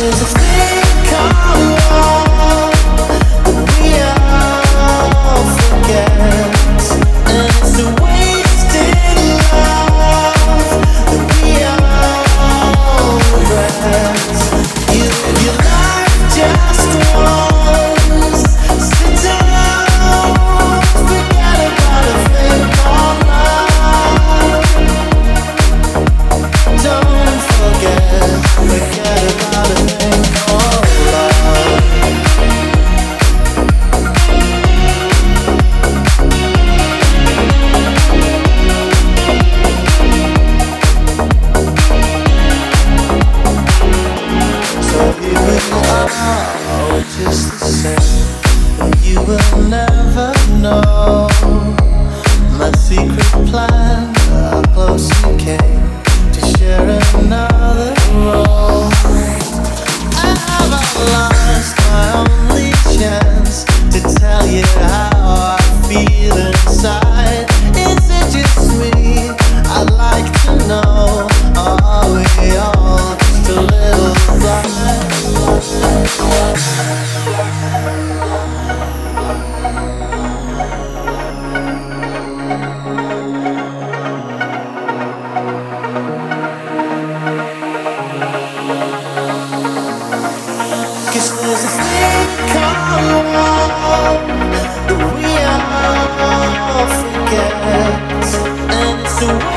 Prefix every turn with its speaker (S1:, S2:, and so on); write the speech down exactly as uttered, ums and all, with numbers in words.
S1: there's a thing called love that we all forget, and it's a wasted love that we all regret. You live your life just once. Sit down, forget about a thing called love. Don't forget, forget about a thing called love. So here we are, just the same, but you will never know my secret plan, how close you came to share another role. Have I lost my only chance to tell you how I feel inside? Is it just me? I'd like to know. Are we all just a little blind? Cause there's a thing called love that we all forget, and it's the